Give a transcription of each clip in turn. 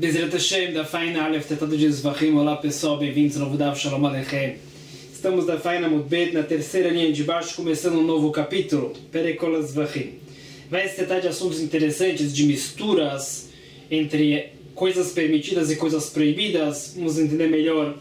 Bezerra Hashem, da Faina Aleph, Tratado de Zvachim. Olá pessoal, bem-vindos ao novo Dav Shalom Aleichem. Estamos da Faina Mudbet, na terceira linha de baixo, começando um novo capítulo, Perek Zvachim. Vai se tratar de assuntos interessantes, de misturas entre coisas permitidas e coisas proibidas. Vamos entender melhor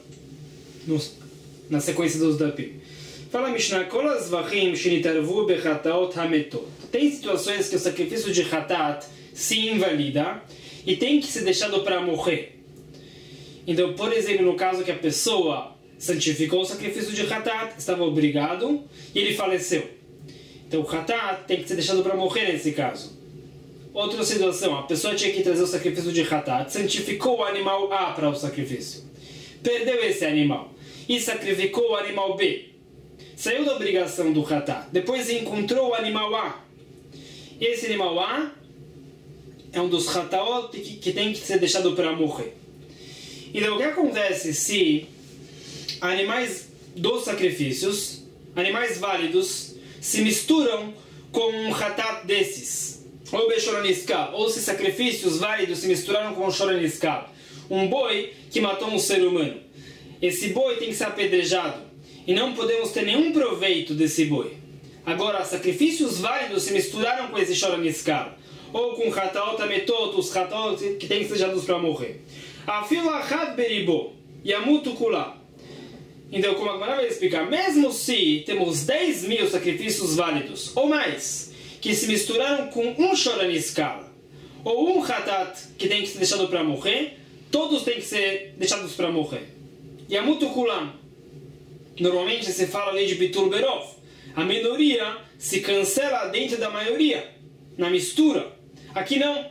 na sequência dos Dapim. Fala Mishnah, Kol Zvachim shenitarvu bechataot hametot. Tem situações que o sacrifício de Hatat se invalida e tem que ser deixado para morrer. Então, por exemplo, no caso que a pessoa santificou o sacrifício de Hatat, estava obrigado e ele faleceu. Então, o Hatat tem que ser deixado para morrer nesse caso. Outra situação, a pessoa tinha que trazer o sacrifício de Hatat, santificou o animal A para o sacrifício. Perdeu esse animal e sacrificou o animal B. Saiu da obrigação do Hatat, depois encontrou o animal A. Esse animal A é um dos Hataot que tem que ser deixado para morrer. Então, o que acontece se animais dos sacrifícios, animais válidos, se misturam com um Hatat desses? Ou Bechoraniskal, ou se sacrifícios válidos se misturaram com um Choraniskal. Um boi que matou um ser humano. Esse boi tem que ser apedrejado. E não podemos ter nenhum proveito desse boi. Agora, sacrifícios válidos se misturaram com esse Choraniskal. Ou com Hataot Ametot, os Hataot que têm que ser deixados para morrer. Afilo Achat Beribo, Yamutu Kula. Então, como a Gemara vai explicar, mesmo se temos 10.000 sacrifícios válidos, ou mais, que se misturaram com um Choraniskal, ou um Hatat que tem que ser deixado para morrer, todos têm que ser deixados para morrer. Yamutu Kulam. Normalmente se fala ali de Bitur Berov. A minoria se cancela dentro da maioria, na mistura. Aqui não.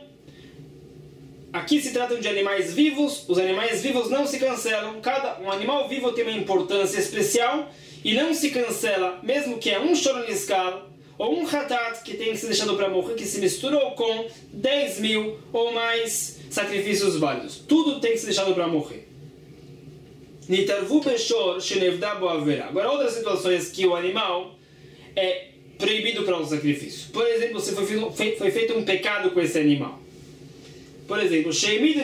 Aqui se tratam de animais vivos. Os animais vivos não se cancelam. Um animal vivo tem uma importância especial e não se cancela, mesmo que é um Choraniskal ou um Hatat que tem que ser deixado para morrer, que se misturou com 10.000 ou mais sacrifícios válidos. Tudo tem que ser deixado para morrer. Nitarvu Beshor Shenevda Boavera. Agora, outras situações que o animal é proibido para o sacrifício. Por exemplo, se foi feito um pecado com esse animal. Por exemplo,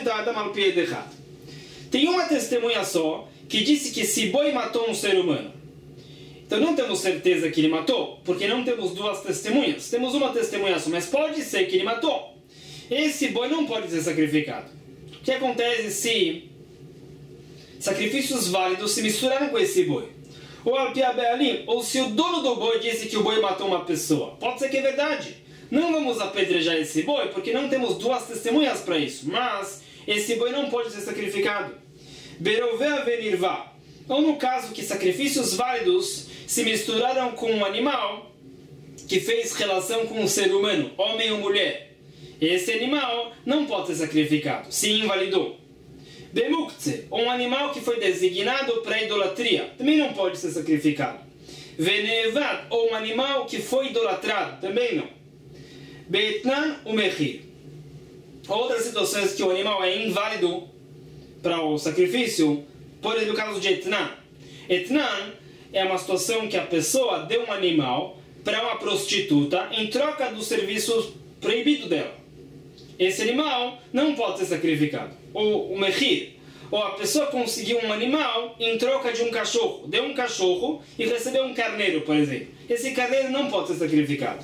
tem uma testemunha só que disse que esse boi matou um ser humano. Então não temos certeza que ele matou, porque não temos duas testemunhas. Temos uma testemunha só, mas pode ser que ele matou. Esse boi não pode ser sacrificado. O que acontece se sacrifícios válidos se misturaram com esse boi? Ou se o dono do boi disse que o boi matou uma pessoa. Pode ser que é verdade. Não vamos apedrejar esse boi, porque não temos duas testemunhas para isso. Mas esse boi não pode ser sacrificado. Berovea venirvá. Ou no caso que sacrifícios válidos se misturaram com um animal que fez relação com um ser humano, homem ou mulher. Esse animal não pode ser sacrificado. Se invalidou. Bemukze, um animal que foi designado para idolatria, também não pode ser sacrificado. Venevad, ou um animal que foi idolatrado, também não. Beitnan umechir. Outras situações que o animal é inválido para o sacrifício, por exemplo, o caso de etnan. Etnan é uma situação que a pessoa deu um animal para uma prostituta em troca do serviço proibido dela. Esse animal não pode ser sacrificado. Ou o mechir. Ou a pessoa conseguiu um animal em troca de um cachorro. Deu um cachorro e recebeu um carneiro, por exemplo. Esse carneiro não pode ser sacrificado.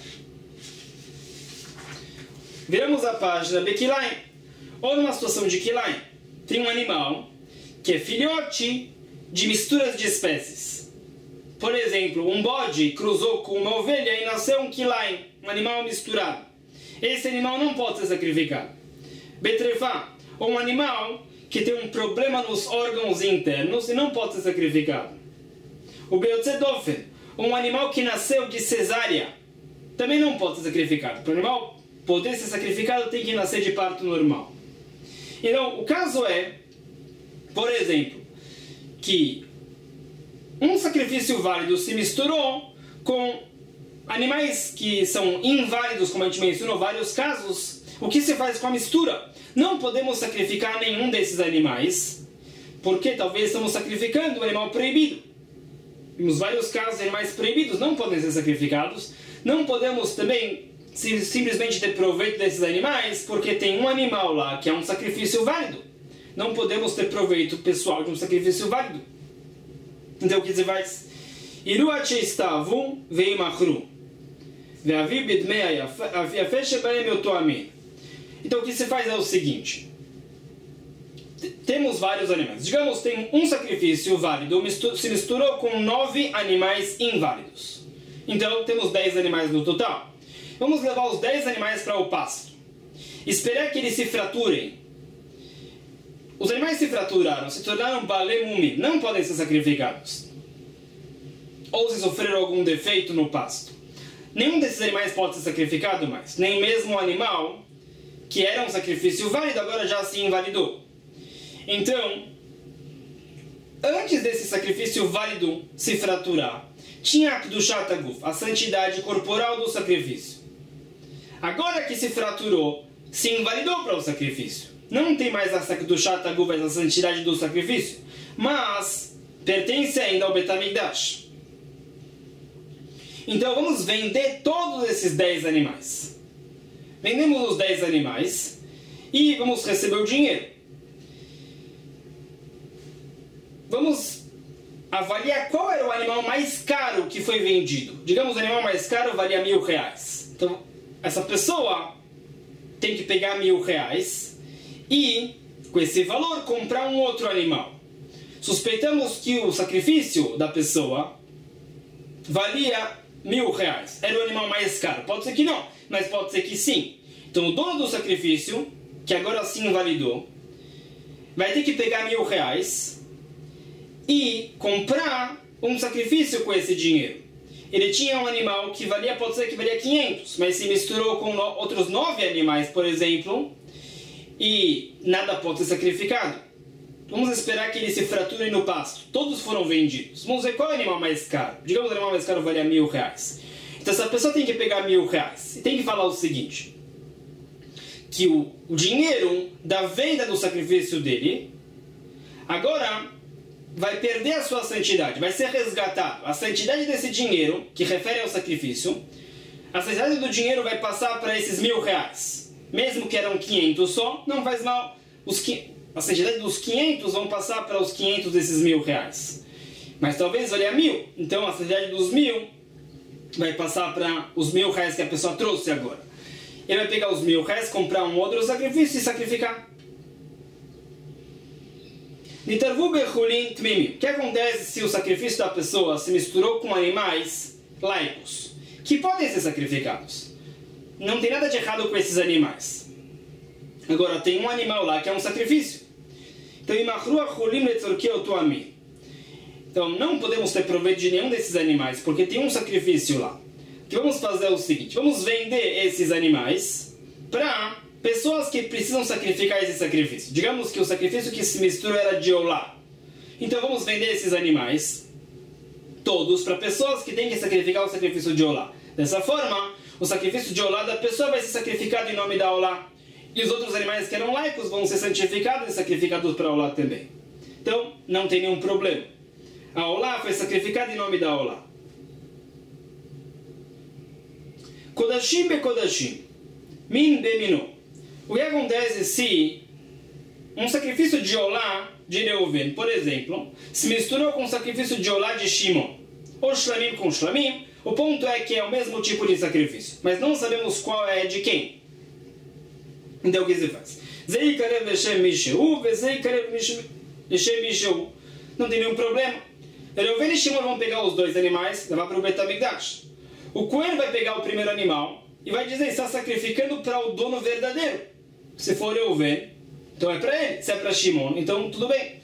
Viramos a página Bekilaim. Ou numa situação de Kilaim. Tem um animal que é filhote de misturas de espécies. Por exemplo, um bode cruzou com uma ovelha e nasceu um Kilaim, um animal misturado. Esse animal não pode ser sacrificado. Betrefá, ou um animal que tem um problema nos órgãos internos e não pode ser sacrificado. O Beotzedofen, um animal que nasceu de cesárea, também não pode ser sacrificado. Para o animal poder ser sacrificado, tem que nascer de parto normal. Então, o caso é, por exemplo, que um sacrifício válido se misturou com animais que são inválidos, como a gente mencionou vários casos. O que se faz com a mistura? Não podemos sacrificar nenhum desses animais, porque talvez estamos sacrificando um animal proibido. Temos vários casos de animais proibidos não podem ser sacrificados. Não podemos também simplesmente ter proveito desses animais, porque tem um animal lá que é um sacrifício válido. não podemos ter proveito pessoal de um sacrifício válido. Então o que se faz? Iru estavu veimachru ve'avi bidmei yafeh shebahem yotoamin. Então o que se faz é o seguinte: temos vários animais. Digamos, tem um sacrifício válido, se misturou com 9 animais inválidos. Então temos 10 animais no total. Vamos levar os 10 animais para o pasto. Esperar que eles se fraturem. Os animais se fraturaram, se tornaram balemumi, não podem ser sacrificados. Ou se sofreram algum defeito no pasto. Nenhum desses animais pode ser sacrificado mais. Nem mesmo o animal, que era um sacrifício válido, agora já se invalidou. Então, antes desse sacrifício válido se fraturar, tinha a Kedushat Haguf, a santidade corporal do sacrifício. Agora que se fraturou, se invalidou para o sacrifício. Não tem mais a Kedushat Haguf, a santidade do sacrifício, mas pertence ainda ao Bet HaMikdash. Então vamos vender todos esses 10 animais. Vendemos os 10 animais e vamos receber o dinheiro. Vamos avaliar qual era o animal mais caro que foi vendido. Digamos, o animal mais caro valia R$1.000. Então, essa pessoa tem que pegar R$1.000 e, com esse valor, comprar um outro animal. Suspeitamos que o sacrifício da pessoa valia R$1.000. Era o animal mais caro. Pode ser que não, mas pode ser que sim. Então, o dono do sacrifício, que agora sim validou, vai ter que pegar R$1.000 e comprar um sacrifício com esse dinheiro. Ele tinha um animal que valia, pode ser que valia 500, mas se misturou com outros 9 animais, por exemplo, e nada pode ser sacrificado. Vamos esperar que eles se fraturem no pasto. Todos foram vendidos. Vamos ver qual é o animal mais caro. Digamos que o animal mais caro valia R$1.000. Então essa pessoa tem que pegar R$1.000 e tem que falar o seguinte: que o dinheiro da venda do sacrifício dele agora vai perder a sua santidade, vai ser resgatado. A santidade desse dinheiro, que refere ao sacrifício, a santidade do dinheiro vai passar para esses R$1.000. Mesmo que eram 500 só, não faz mal. A santidade dos 500 vão passar para os 500 desses R$1.000. Mas talvez valha 1.000. Então a santidade dos 1.000 vai passar para os R$1.000 que a pessoa trouxe agora. Ele vai pegar os R$1.000, comprar um outro sacrifício e sacrificar. O que acontece se o sacrifício da pessoa se misturou com animais laicos, que podem ser sacrificados? Não tem nada de errado com esses animais. Agora, tem um animal lá que é um sacrifício. Então, não podemos ter proveito de nenhum desses animais, porque tem um sacrifício lá. O que vamos fazer é o seguinte: vamos vender esses animais para pessoas que precisam sacrificar esse sacrifício. Digamos que o sacrifício que se mistura era de Olá. Então vamos vender esses animais todos para pessoas que têm que sacrificar o sacrifício de Olá. Dessa forma, o sacrifício de Olá da pessoa vai ser sacrificado em nome da Olá. E os outros animais que eram laicos vão ser santificados e sacrificados para Olá também. Então, não tem nenhum problema. A Olá foi sacrificada em nome da Olá. Kodashim be Kodashim. Min be Minu. O que acontece se um sacrifício de Olá de Reuven, por exemplo, se misturou com o sacrifício de Olá de Shimon? Ou Shlamim com Shlamim? O ponto é que é o mesmo tipo de sacrifício, mas não sabemos qual é de quem. Então o que se faz? Zei karev leshem mishehu, vezei karev leshem mishehu. Não tem nenhum problema. Reuven e Shimon vão pegar os 2 animais, levar para o Bet HaMikdash. O Cohen vai pegar o primeiro animal e vai dizer: está sacrificando para o dono verdadeiro. Se for Reuven, então é para ele. Se é para Shimon, então tudo bem.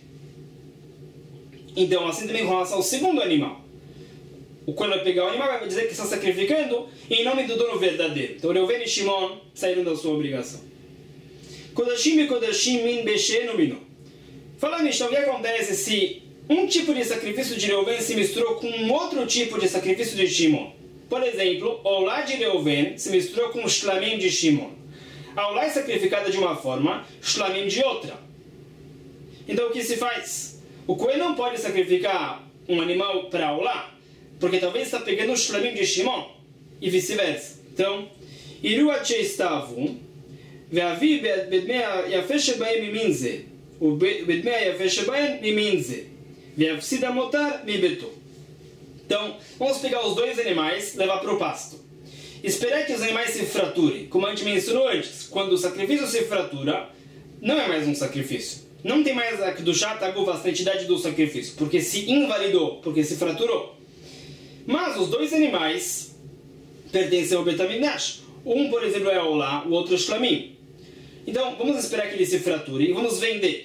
Então assim também com relação ao segundo animal. O Cohen vai pegar o animal e vai dizer que está sacrificando em nome do dono verdadeiro. Então Reuven e Shimon saíram da sua obrigação. Kodashim e Kodashim min beshenu minu. Falando nisso, o que acontece se um tipo de sacrifício de Reuven se misturou com um outro tipo de sacrifício de Shimon? Por exemplo, Olá de Reuven se misturou com Shlamim de Shimon. A Olá é sacrificada de uma forma, Shlamim de outra. Então o que se faz? O Cohen não pode sacrificar um animal para Olá, porque talvez está pegando o Shlamim de Shimon, e vice-versa. Então, Iru estavu ve'avi bedmei yafeh shebahem mimin ze ובדמי היפה שבהן ממין זה, ויפסיד המותר מביתו. Então, vamos pegar os dois animais e levar para o pasto. Esperar que os animais se fraturem. Como a gente mencionou antes, quando o sacrifício se fratura, não é mais um sacrifício. Não tem mais a Kedushá Taguf, a santidade do sacrifício, porque se invalidou, porque se fraturou. Mas os dois animais pertencem ao Bet HaMikdash. Um, por exemplo, é Olá, o outro é Shlamim. Então, vamos esperar que ele se frature e vamos vender.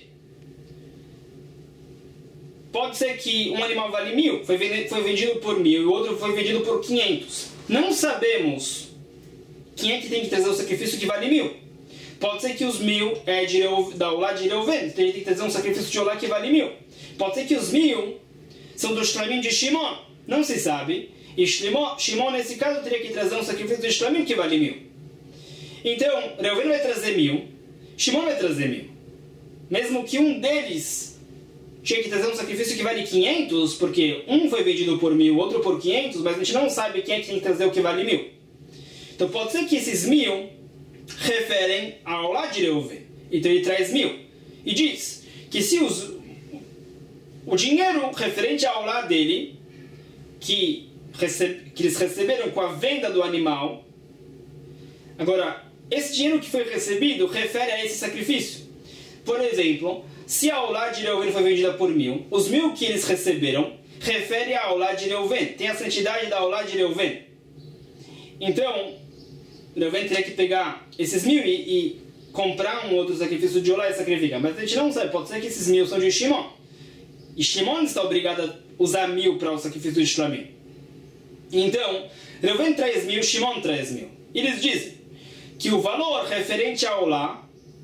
Pode ser que um animal vale 1.000, foi vendido por 1.000 e o outro foi vendido por 500. Não sabemos quem é que tem que trazer o sacrifício que vale 1.000. Pode ser que os 1.000 é da Olá de Reuven, então ele tem que trazer um sacrifício de Olá que vale 1.000. Pode ser que os 1.000 são do Shlamim de Shimon, não se sabe. E Shimon, nesse caso, teria que trazer um sacrifício de Shlamim que vale 1.000. Então, Reuven vai trazer 1.000, Shimon vai trazer 1.000. Mesmo que um deles tinha que trazer um sacrifício que vale 500, porque um foi vendido por 1.000, outro por 500, mas a gente não sabe quem é que tem que trazer o que vale 1.000. Então pode ser que esses 1.000 referem ao lado de Reuven. Então ele traz 1.000. E diz que se o dinheiro referente ao lado dele, que eles receberam com a venda do animal, agora, esse dinheiro que foi recebido refere a esse sacrifício. Por exemplo, se a Olá de Reuven foi vendida por 1.000, os 1.000 que eles receberam refere a Olá de Reuven, tem a santidade da Olá de Reuven. Então, Reuven teria que pegar esses 1.000 e comprar um outro sacrifício de Olá e sacrificar. Mas a gente não sabe, pode ser que esses 1.000 são de Shimon. E Shimon está obrigado a usar 1.000 para o sacrifício de Shlamim. Então, Reuven traz 1.000, Shimon traz 1.000. E eles dizem que o valor referente a Olá,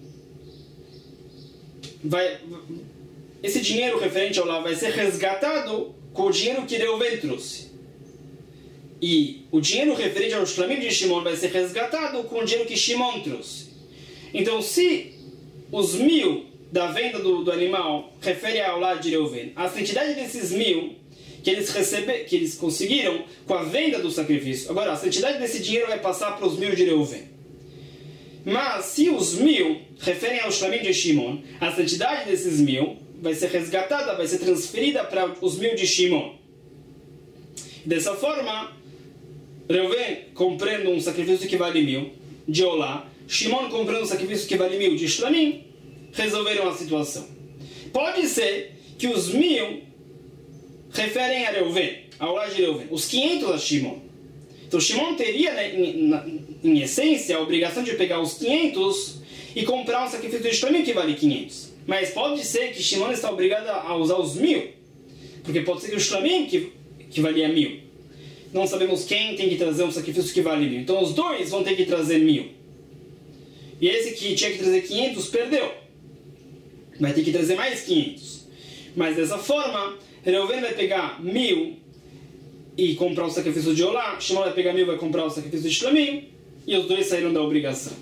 esse dinheiro referente ao Olá vai ser resgatado com o dinheiro que Reuven trouxe. E o dinheiro referente ao Shlamim de Shimon vai ser resgatado com o dinheiro que Shimon trouxe. Então, se os 1.000 da venda do animal referem ao Olá de Reuven, a santidade desses 1.000 que eles conseguiram com a venda do sacrifício, agora a santidade desse dinheiro vai passar para os 1.000 de Reuven. Mas se os 1.000 referem ao Shlamim de Shimon, a santidade desses 1.000 vai ser resgatada, vai ser transferida para os 1.000 de Shimon. Dessa forma, Reuven comprando um sacrifício que vale 1.000 de Olá, Shimon comprando um sacrifício que vale 1.000 de Shlamim, resolveram a situação. Pode ser que os 1.000 referem a Reuven, a Olá de Reuven, os 500 a Shimon. Então Shimon teria, em essência, a obrigação de pegar os 500 e comprar um sacrifício de Shlamim que vale 500. Mas pode ser que Shimon está obrigado a usar os 1.000, porque pode ser que o Shlamim que valia 1.000. Não sabemos quem tem que trazer um sacrifício que vale 1.000. Então os dois vão ter que trazer 1.000. E esse que tinha que trazer 500 perdeu. Vai ter que trazer mais 500. Mas dessa forma, Reuven vai pegar 1.000 e comprar o sacrifício de Olá, Shimon vai pegar 1.000 e vai comprar o sacrifício de Shlamim, e os dois saíram da obrigação.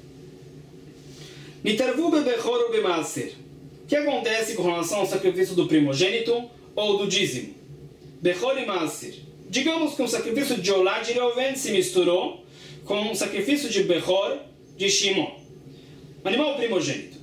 Nitarvu bebechor ou bemaaser. O que acontece com relação ao sacrifício do primogênito ou do dízimo? Bechor e maaser. Digamos que um sacrifício de Olá de Reuven se misturou com um sacrifício de Bechor de Shimon, animal primogênito.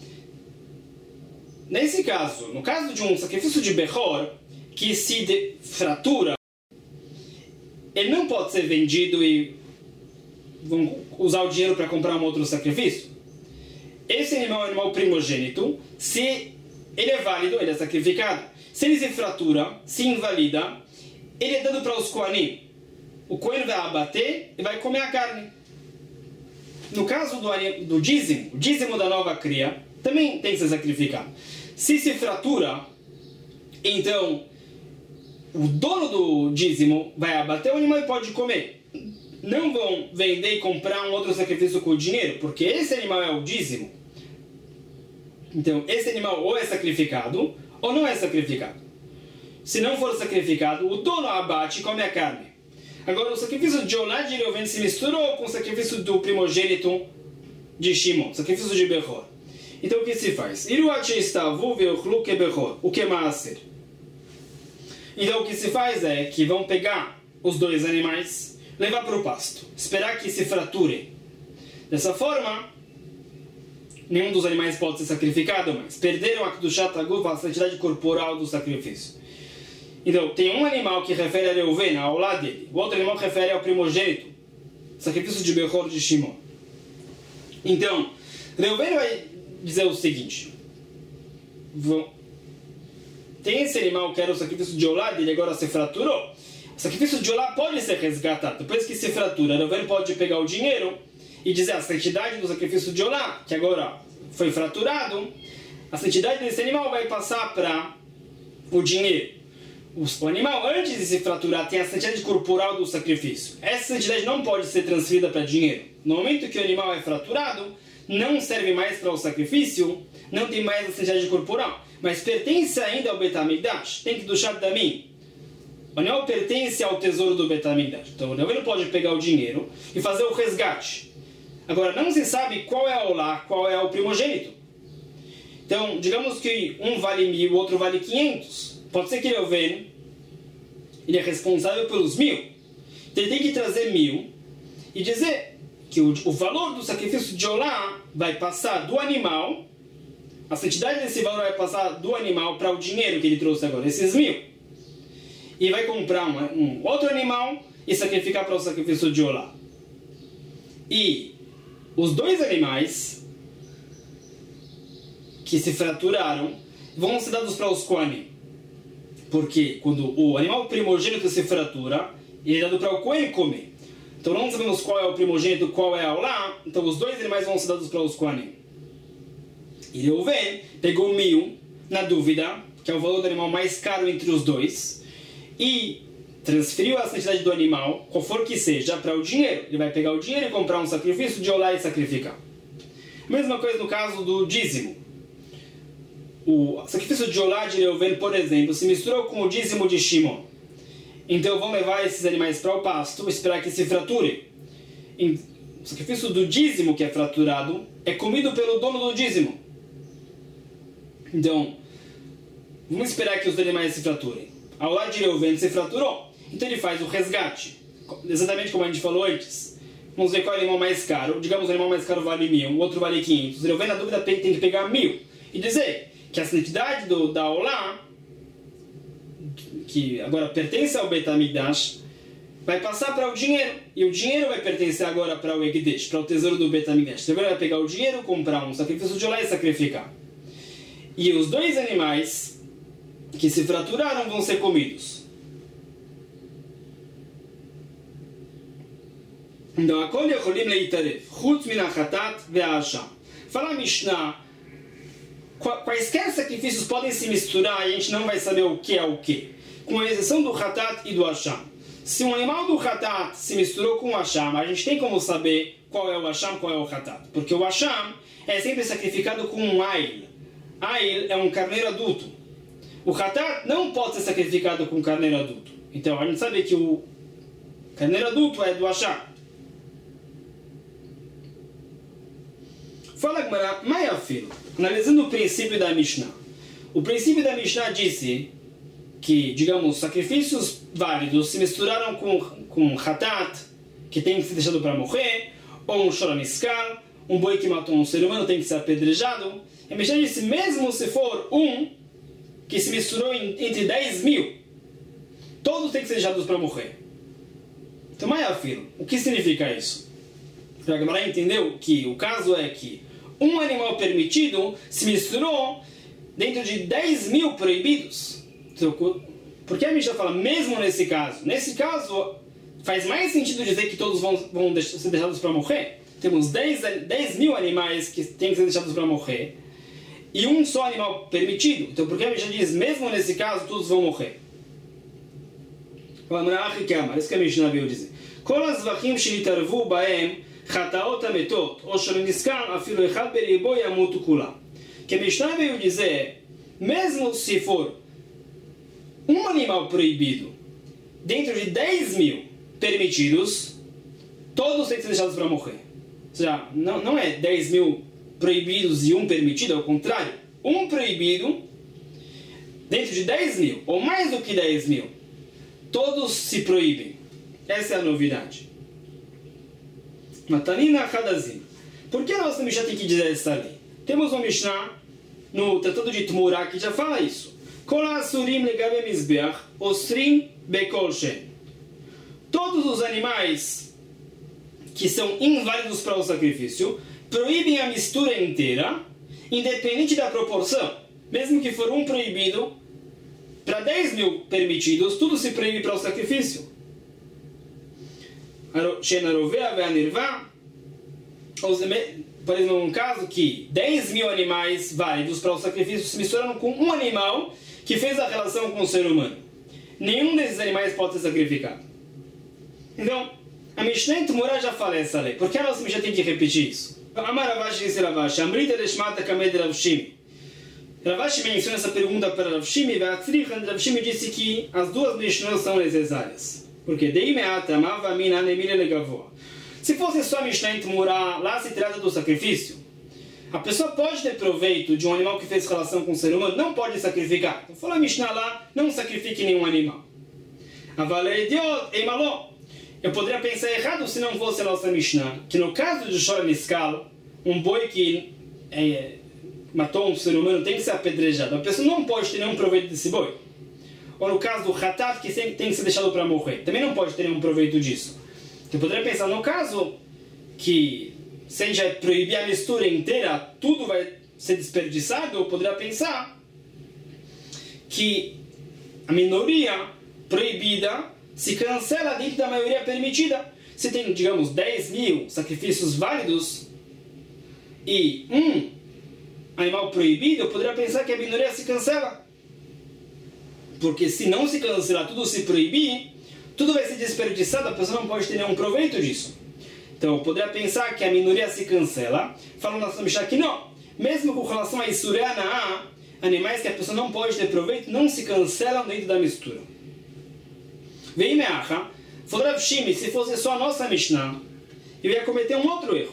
Nesse caso, no caso de um sacrifício de Bechor que se fratura, ele não pode ser vendido e vão usar o dinheiro para comprar um outro sacrifício. Esse animal é um animal primogênito. Se ele é válido, ele é sacrificado. Se ele se fratura, se invalida, ele é dado para os Kohanim. O Kohen vai abater e vai comer a carne. No caso do dízimo, o dízimo da nova cria, também tem que ser sacrificado. Se fratura, então o dono do dízimo vai abater o animal e pode comer. Não vão vender e comprar um outro sacrifício com o dinheiro, porque esse animal é o dízimo. Então, esse animal ou é sacrificado ou não é sacrificado. Se não for sacrificado, o dono abate e come a carne. Agora, o sacrifício de Olá de Reuven se misturou com o sacrifício do primogênito de Shimon, sacrifício de Bechor. Então, o que se faz? O que maaser? Então, o que se faz é que vão pegar os dois animais, levar para o pasto, esperar que se fraturem. Dessa forma, nenhum dos animais pode ser sacrificado mais. Perderam a Kedushat Haguf, a santidade corporal do sacrifício. Então, tem um animal que refere a Reuven, ao lado dele. O outro animal refere ao primogênito, sacrifício de Bechor de Shimon. Então, Reuven vai dizer o seguinte: tem esse animal que era o sacrifício de Olá, ele agora se fraturou. O sacrifício de Olá pode ser resgatado. Depois que se fratura, Reuven pode pegar o dinheiro e dizer a santidade do sacrifício de Olá, que agora foi fraturado, a santidade desse animal vai passar para o dinheiro. O animal, antes de se fraturar, tem a santidade corporal do sacrifício. Essa santidade não pode ser transferida para dinheiro. No momento que o animal é fraturado, não serve mais para o sacrifício, não tem mais a santidade corporal, mas pertence ainda ao Bet HaMikdash. Tem que duchar da mim. O animal pertence ao tesouro do Bet HaMikdash. Então o Reuven pode pegar o dinheiro e fazer o resgate. Agora, não se sabe qual é o Olá, qual é o primogênito. Então, digamos que um vale 1.000, o outro vale 500. Pode ser que Reuven, ele é responsável pelos 1.000. Então ele tem que trazer 1.000 e dizer que o valor do sacrifício de Olá vai passar do animal, a santidade desse valor vai passar do animal para o dinheiro que ele trouxe agora, esses 1.000. E vai comprar um outro animal e sacrificar para o sacrifício de Olá. E os dois animais que se fraturaram vão ser dados para os Kohanim. Porque quando o animal primogênito se fratura, ele é dado para o Kohen comer. Então não sabemos qual é o primogênito, qual é a Olá. Então os dois animais vão ser dados para os Kohanim. E Reuven pegou 1.000, na dúvida, que é o valor do animal mais caro entre os dois, e transferiu a santidade do animal, qual for que seja, para o dinheiro. Ele vai pegar o dinheiro e comprar um sacrifício de Olá e sacrificar. Mesma coisa no caso do dízimo. O sacrifício de Olá de Reuven, por exemplo, se misturou com o dízimo de Shimon. Então vão levar esses animais para o pasto e esperar que se frature. O sacrifício do dízimo que é fraturado é comido pelo dono do dízimo. Então, vamos esperar que os animais se fraturem. Ao lado de Reuven se fraturou. Então ele faz o resgate. Exatamente como a gente falou antes. Vamos ver qual é o animal mais caro. Digamos o animal mais caro vale 1.000, o outro vale 500. Reuven, na dúvida, tem que pegar 1.000. E dizer que a santidade da Olá, que agora pertence ao Bet HaMikdash, vai passar para o dinheiro. E o dinheiro vai pertencer agora para o Ekdesh, para o tesouro do Bet HaMikdash. Então agora vai pegar o dinheiro, comprar um sacrifício de Olá e sacrificar. E os dois animais que se fraturaram vão ser comidos. Então, Akol Yecholim Leitarev, Chutz Min HaChatat ve'Hasham. Fala a Mishnah, quaisquer sacrifícios podem se misturar e a gente não vai saber o que é o que, com a exceção do Hatat e do Hasham. Se um animal do Hatat se misturou com o Hasham, a gente tem como saber qual é o Hasham, qual é o Hatat. Porque o Hasham é sempre sacrificado com um Ail. Ail é um carneiro adulto. O Hatat não pode ser sacrificado com um carneiro adulto. Então a gente sabe que o carneiro adulto é do Hasham. Fala Gemara, Mayafilo, analisando o princípio da Mishnah. O princípio da Mishnah disse que, digamos, sacrifícios válidos se misturaram com Hatat, que tem que ser deixado para morrer, ou um Shoramiskal, um boi que matou um ser humano tem que ser apedrejado. E a Mishnah disse, mesmo se for um que se misturou entre 10.000, todos têm que ser deixados para morrer. Então, Mayafilo, o que significa isso? A Gemara entendeu que o caso é que um animal permitido se misturou dentro de 10.000 proibidos. Então, por que a Mishnah fala mesmo nesse caso? Nesse caso, faz mais sentido dizer que todos vão ser deixados para morrer. Temos 10.000 animais que têm que ser deixados para morrer e um só animal permitido. Então, por que a Mishnah diz mesmo nesse caso todos vão morrer? Isso que a Mishnah veio dizer. Kol hazvachim shenitarvu baem Chataot ametot, ou shoreniskal, afilo echad beribo yamutu kulam. Que a Mishnah veio dizer, mesmo se for um animal proibido, dentro de 10.000 permitidos, todos têm que ser deixados para morrer. Ou seja, não é 10.000 proibidos e um permitido, ao contrário. Um proibido, dentro de 10.000, ou mais do que 10.000, todos se proíbem. Essa é a novidade. Matanina Hadazim. Por que a nossa Mishnah tem que dizer essa lei? Temos uma Mishnah no Tratado de Tmura que já fala isso. Kol ha'asurim legabe mizbeach, osrim bekol shen. Todos os animais que são inválidos para o sacrifício proíbem a mistura inteira, independente da proporção. Mesmo que for um proibido, para 10 mil permitidos, tudo se proíbe para o sacrifício. Por exemplo, um caso que 10 mil animais válidos para o sacrifício se misturaram com um animal que fez a relação com o ser humano. Nenhum desses animais pode ser sacrificado. Então, a Mishnah em Tmura já fala essa lei. Por que a nossa Mishnah tem que repetir isso? Amar Ravashi disse Ravashi, Amrita Deshmata Kamed Rav Shimi. Ravashi menciona essa pergunta para Rav Shimi, e Rav Shimi disse que as duas Mishnahs são necessárias. Porque se fosse só a Mishnah em Tmura, lá se trata do sacrifício. A pessoa pode ter proveito de um animal que fez relação com o ser humano, não pode sacrificar. Então fala a Mishnah lá, não sacrifique nenhum animal. Eu poderia pensar errado se não fosse a nossa Mishnah, que no caso de Shor Niskal, um boi que matou um ser humano tem que ser apedrejado. A pessoa não pode ter nenhum proveito desse boi. Ou no caso do Hatat, que sempre tem que ser deixado para morrer, também não pode ter nenhum proveito disso. Eu poderia pensar no caso que, se a gente vai proibir a mistura inteira, tudo vai ser desperdiçado. Eu poderia pensar que a minoria proibida se cancela dentro da maioria permitida. Se tem, digamos, 10 mil sacrifícios válidos e um animal proibido, eu poderia pensar que a minoria se cancela. Porque se não se cancelar, tudo se proibir, tudo vai ser desperdiçado, a pessoa não pode ter nenhum proveito disso. Então eu poderia pensar que a minoria se cancela, falando na Mishnah que não. Mesmo com relação a Isurei Hana'ah, animais que a pessoa não pode ter proveito, não se cancelam dentro da mistura. Vei meacha, falou Rav Shimi, se fosse só a nossa Mishnah, eu ia cometer um outro erro.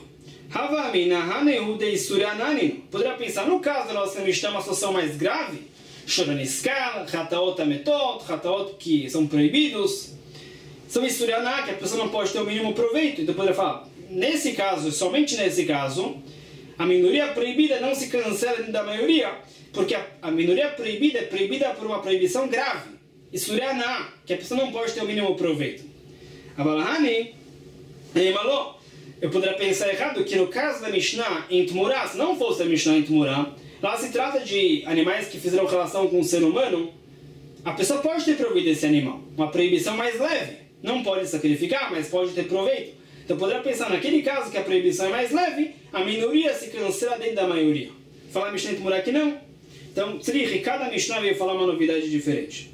Poderia pensar, no caso da nossa Mishnah, uma situação mais grave, Shor Niskal, Hataot Ametot, Hataot que são proibidos, são Isurei Hana'ah, que a pessoa não pode ter o mínimo proveito. Então eu poderia falar, nesse caso, somente nesse caso, a minoria proibida não se cancela dentro da maioria, porque a minoria proibida é proibida por uma proibição grave. Isurei Hana'ah, que a pessoa não pode ter o mínimo proveito. Abalahani, eu poderia pensar errado que no caso da Mishnah em Tmura, se não fosse a Mishnah em Tmura, lá se trata de animais que fizeram relação com o ser humano, a pessoa pode ter proveito desse animal. Uma proibição mais leve. Não pode sacrificar, mas pode ter proveito. Então poderia pensar, naquele caso que a proibição é mais leve, a minoria se cancela dentro da maioria. Falar Mishnah em Tmura que não. Então, cada Mishnah veio falar uma novidade diferente.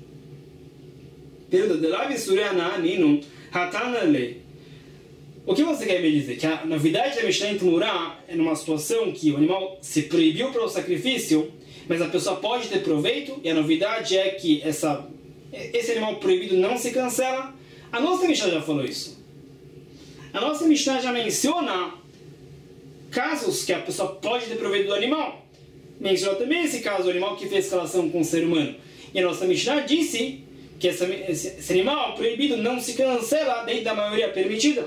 O que você quer me dizer? Que a novidade da Mishnah em Tmura é numa situação que o animal se proibiu para o sacrifício, mas a pessoa pode ter proveito, e a novidade é que esse animal proibido não se cancela. A nossa Mishnah já falou isso. A nossa Mishnah já menciona casos que a pessoa pode ter proveito do animal. Mencionou também esse caso, o animal que fez relação com o ser humano. E a nossa Mishnah disse que esse animal proibido não se cancela dentro da maioria permitida.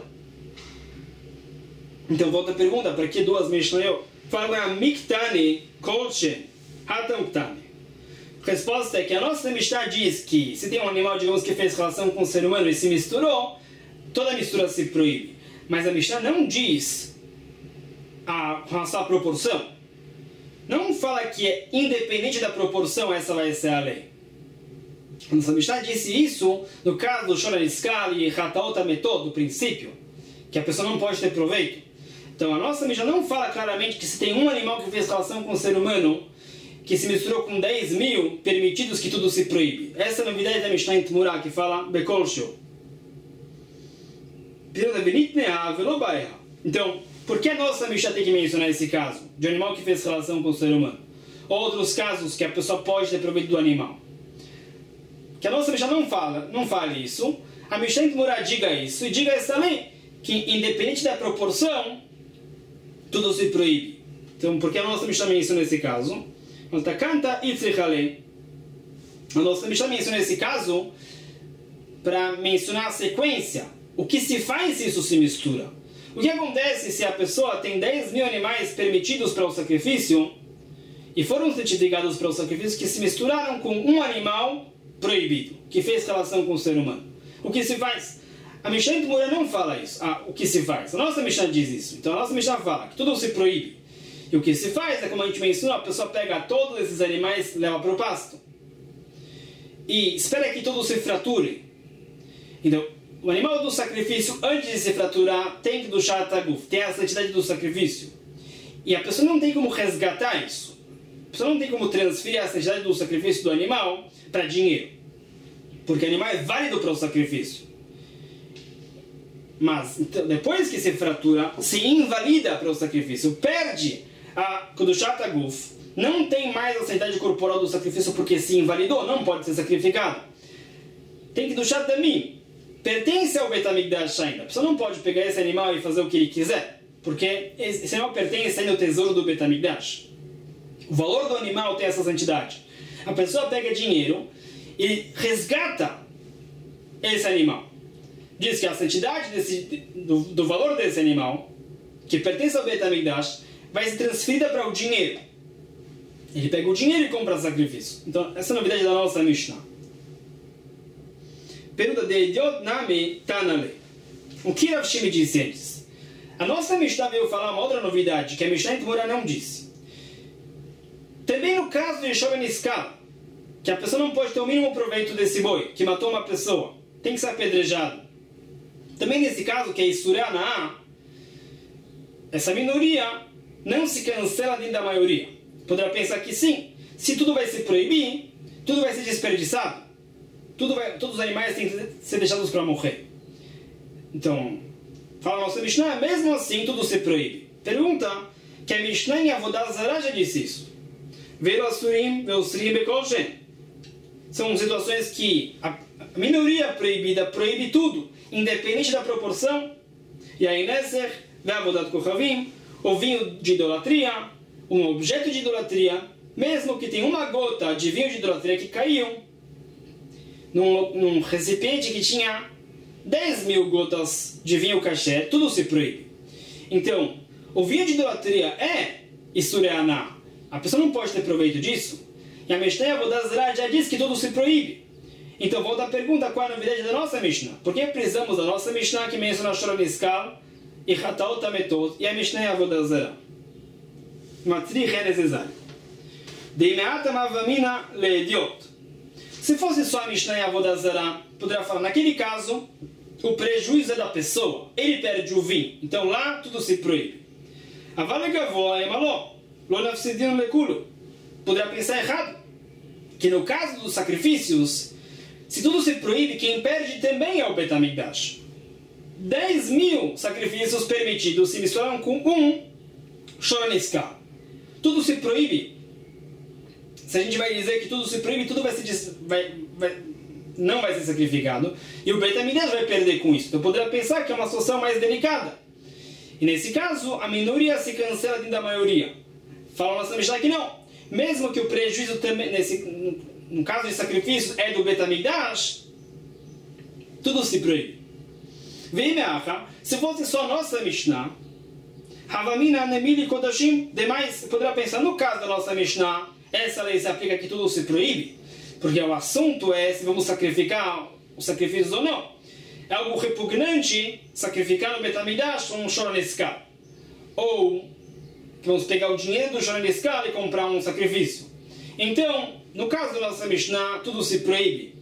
Então volta a pergunta, para que duas Mishnah? Fala Miktani, Kolchen, Hatamktani. A resposta é que a nossa Mishnah diz que se tem um animal, digamos, que fez relação com o ser humano e se misturou, toda a mistura se proíbe. Mas a Mishnah não diz com a proporção. Não fala que é independente da proporção, essa vai ser a lei. A nossa Mishnah disse isso no caso do Shor Niskal e Hataot Ametot, do princípio, que a pessoa não pode ter proveito. Então a nossa Mishnah não fala claramente que se tem um animal que fez relação com o ser humano, que se misturou com 10 mil permitidos, que tudo se proíbe. Essa é a novidade da Mishnah em Tmura, que fala Bekol Shel. Então, por que a nossa Mishnah tem que mencionar esse caso de um animal que fez relação com o ser humano? Outros casos que a pessoa pode ter proveito do animal. Que a nossa Mishnah não fala isso. A Mishnah em Tmura diga isso, e diga essa lei, que independente da proporção, tudo se proíbe. Então, por que a nossa Mishnah menciona esse caso? A nossa Mishnah menciona esse caso para mencionar a sequência. O que se faz se isso se mistura? O que acontece se a pessoa tem 10.000 animais permitidos para o sacrifício e foram certificados para o sacrifício que se misturaram com um animal proibido, que fez relação com o ser humano? O que se faz? A Mishnah Gemara não fala isso. O que se faz? A nossa Mishnah diz isso. Então a nossa Mishnah fala que tudo se proíbe. E o que se faz é, como a gente mencionou, a pessoa pega todos esses animais e leva para o pasto. E espera que tudo se frature. Então, o animal do sacrifício, antes de se fraturar, tem que dushar taguf, tem a santidade do sacrifício. E a pessoa não tem como resgatar isso. A pessoa não tem como transferir a santidade do sacrifício do animal para dinheiro. Porque o animal é válido para o sacrifício. Mas, então, depois que se fratura, se invalida para o sacrifício, perde a Kedushat Aguf, não tem mais a santidade corporal do sacrifício porque se invalidou, não pode ser sacrificado. Tem que Kedushat Damim, pertence ao Beit HaMikdash ainda. A pessoa não pode pegar esse animal e fazer o que ele quiser, porque esse animal pertence ainda ao tesouro do Beit HaMikdash. O valor do animal tem essa santidade. A pessoa pega dinheiro e resgata esse animal. Diz que a santidade do valor desse animal, que pertence ao Beit HaMikdash, vai ser transferida para o dinheiro. Ele pega o dinheiro e compra sacrifício. Então, essa é a novidade da nossa Mishnah. Pergunta de Idiot Nami Tanale. O que Rav Shimi disse antes? A nossa Mishnah veio falar uma outra novidade que a Mishnah Gemara não disse. Também no caso de Shor Niskal, que a pessoa não pode ter o mínimo proveito desse boi, que matou uma pessoa, tem que ser apedrejado. Também nesse caso, que é Isurá Naá, essa minoria não se cancela dentro da maioria. Poderá pensar que sim, se tudo vai se proibir, tudo vai ser desperdiçado. Todos os animais têm que ser deixados para morrer. Então, fala a nossa Mishnah, mesmo assim tudo se proíbe. Pergunta que a Mishnah em Avodah Zarah já disse isso. Veio Asurim, Veusrim, Bekolshen. São situações que a minoria proibida proíbe tudo, independente da proporção. E aí, Neser, Ve'avodat Kochavim, o vinho de idolatria, um objeto de idolatria, mesmo que tenha uma gota de vinho de idolatria que caiu num recipiente que tinha 10.000 gotas de vinho kasher, tudo se proíbe. Então, o vinho de idolatria é Isureaná. A pessoa não pode ter proveito disso. E a Mishnah Avodah Zarah já diz que tudo se proíbe. Então, volta a pergunta, qual é a novidade da nossa Mishnah? Por que precisamos da nossa Mishnah que menciona Shor Niskal e Hataot Tametot e a Mishnah Avodah Zarah? Matzrich é necessário. Deimeat Mavamina Leediot. Se fosse só a Mishnah Avodah Zarah, poderia falar, naquele caso, o prejuízo é da pessoa. Ele perde o vinho. Então lá, tudo se proíbe. Avale Gavoa é maló. Lo nafsidin lekulo. Poderia pensar errado. Que no caso dos sacrifícios, se tudo se proíbe, quem perde também é o Beit HaMikdash. 10.000 sacrifícios permitidos se misturaram com um Shor Niskal. Tudo se proíbe. Se a gente vai dizer que tudo se proíbe, tudo não vai ser sacrificado. E o Beit HaMikdash vai perder com isso. Então poderia pensar que é uma situação mais delicada. E nesse caso, a minoria se cancela dentro da maioria. Fala nossa Mishnah que não. Mesmo que o prejuízo também, no caso de sacrifício, é do Beit HaMikdash, tudo se proíbe. Se fosse só a nossa Mishnah, Havamina Nemili Kodashim, demais, poderia pensar, no caso da nossa Mishnah, essa lei se aplica que tudo se proíbe, porque o assunto é se vamos sacrificar os sacrifícios ou não. É algo repugnante sacrificar no Beit HaMikdash um Shor Niskal. Ou vamos pegar o dinheiro do Shor Niskal e comprar um sacrifício. Então, no caso da nossa Mishnah, tudo se proíbe.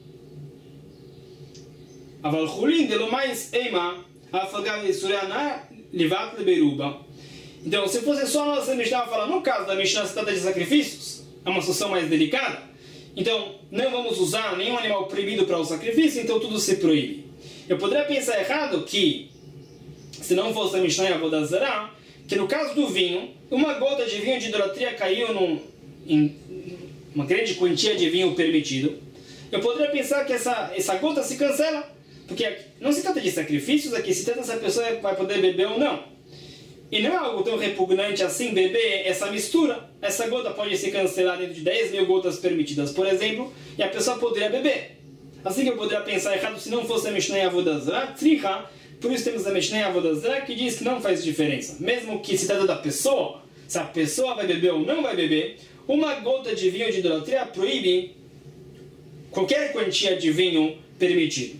Aval Chulin de Lomais Eima Afagav Yisureaná Livat Leberuba. Então, se fosse só a nossa Mishnah falar, no caso da Mishnah se trata de sacrifícios, é uma situação mais delicada, então não vamos usar nenhum animal proibido para o sacrifício, então tudo se proíbe. Eu poderia pensar errado que, se não fosse a Mishnah e a Avodah Zarah, que no caso do vinho, uma gota de vinho de idolatria caiu em uma grande quantia de vinho permitido. Eu poderia pensar que essa gota se cancela, porque não se trata de sacrifícios, aqui se trata se a pessoa vai poder beber ou não. E não é algo tão repugnante assim beber essa mistura. Essa gota pode se cancelar dentro de 10.000 gotas permitidas, por exemplo, e a pessoa poderia beber. Assim que eu poderia pensar errado se não fosse a Mishnah e a Avodah Zarah, Tzricha Por isso temos a Mishnah Avodah Zarah que diz que não faz diferença. Mesmo que se trata da pessoa, se a pessoa vai beber ou não vai beber, uma gota de vinho de idolatria proíbe qualquer quantia de vinho permitido.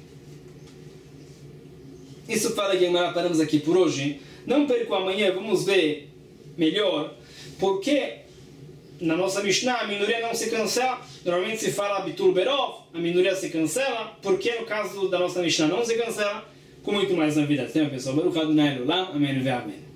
Isso fala que paramos aqui por hoje. Não perco amanhã, vamos ver melhor porque na nossa Mishnah a minoria não se cancela. Normalmente se fala Bitul Berov, a minoria se cancela. Porque no caso da nossa Mishnah não se cancela? Com muito mais novidades. Tem uma pessoa, Baruch Adonai Olam, amém.